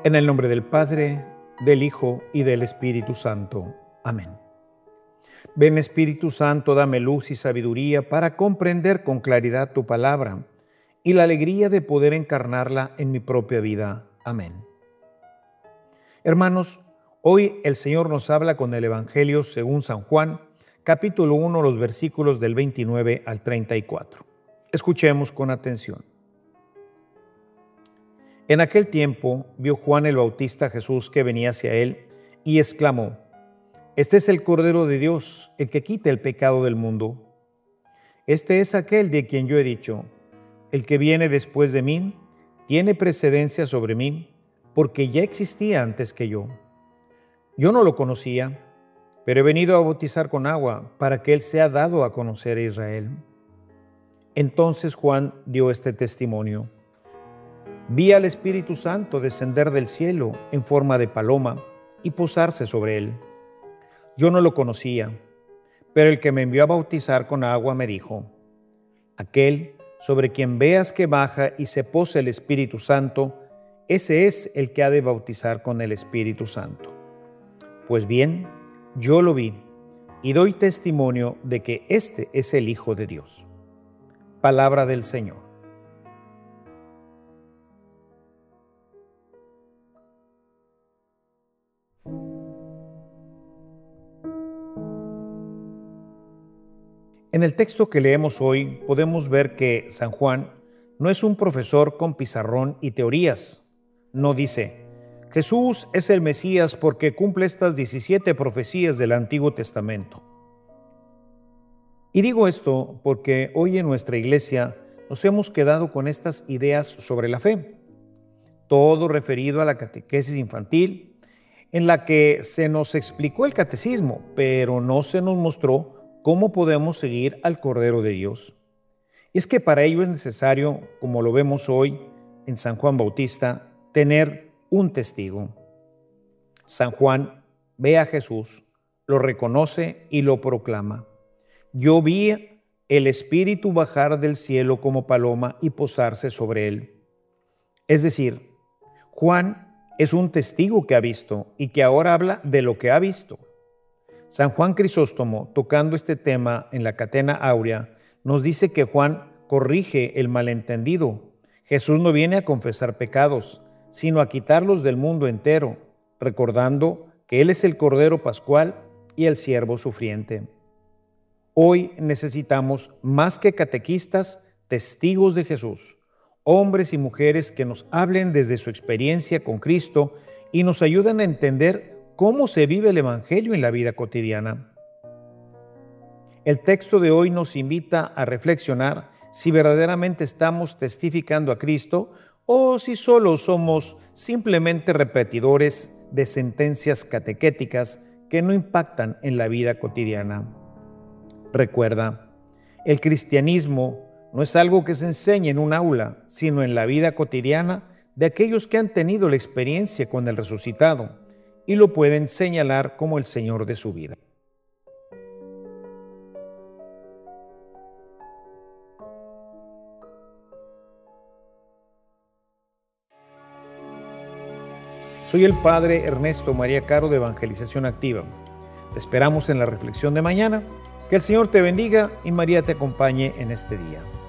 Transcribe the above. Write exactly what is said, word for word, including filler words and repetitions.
En el nombre del Padre, del Hijo y del Espíritu Santo. Amén. Ven, Espíritu Santo, dame luz y sabiduría para comprender con claridad tu palabra y la alegría de poder encarnarla en mi propia vida. Amén. Hermanos, hoy el Señor nos habla con el Evangelio según San Juan, capítulo uno, los versículos del veintinueve al treinta y cuatro. Escuchemos con atención. En aquel tiempo vio Juan el Bautista a Jesús que venía hacia él y exclamó: Este es el Cordero de Dios, el que quita el pecado del mundo. Este es aquel de quien yo he dicho: el que viene después de mí tiene precedencia sobre mí, porque ya existía antes que yo. Yo no lo conocía, pero he venido a bautizar con agua para que él sea dado a conocer a Israel. Entonces Juan dio este testimonio: Vi al Espíritu Santo descender del cielo en forma de paloma y posarse sobre él. Yo no lo conocía, pero el que me envió a bautizar con agua me dijo: Aquel sobre quien veas que baja y se posa el Espíritu Santo, ese es el que ha de bautizar con el Espíritu Santo. Pues bien, yo lo vi y doy testimonio de que este es el Hijo de Dios. Palabra del Señor. En el texto que leemos hoy podemos ver que San Juan no es un profesor con pizarrón y teorías. No dice: Jesús es el Mesías porque cumple estas diecisiete profecías del Antiguo Testamento. Y digo esto porque hoy en nuestra iglesia nos hemos quedado con estas ideas sobre la fe, todo referido a la catequesis infantil, en la que se nos explicó el catecismo, pero no se nos mostró cómo podemos seguir al Cordero de Dios. Y es que para ello es necesario, como lo vemos hoy en San Juan Bautista, tener un testigo. San Juan ve a Jesús, lo reconoce y lo proclama. Yo vi el Espíritu bajar del cielo como paloma y posarse sobre él. Es decir, Juan es un testigo que ha visto y que ahora habla de lo que ha visto. San Juan Crisóstomo, tocando este tema en la Catena Áurea, nos dice que Juan corrige el malentendido. Jesús no viene a confesar pecados, sino a quitarlos del mundo entero, recordando que Él es el Cordero Pascual y el siervo sufriente. Hoy necesitamos, más que catequistas, testigos de Jesús, hombres y mujeres que nos hablen desde su experiencia con Cristo y nos ayuden a entender cómo se vive el Evangelio en la vida cotidiana. El texto de hoy nos invita a reflexionar si verdaderamente estamos testificando a Cristo o si solo somos simplemente repetidores de sentencias catequéticas que no impactan en la vida cotidiana. Recuerda, el cristianismo no es algo que se enseñe en un aula, sino en la vida cotidiana de aquellos que han tenido la experiencia con el resucitado y lo pueden señalar como el Señor de su vida. Soy el Padre Ernesto María Caro de Evangelización Activa. Te esperamos en la reflexión de mañana. Que el Señor te bendiga y María te acompañe en este día.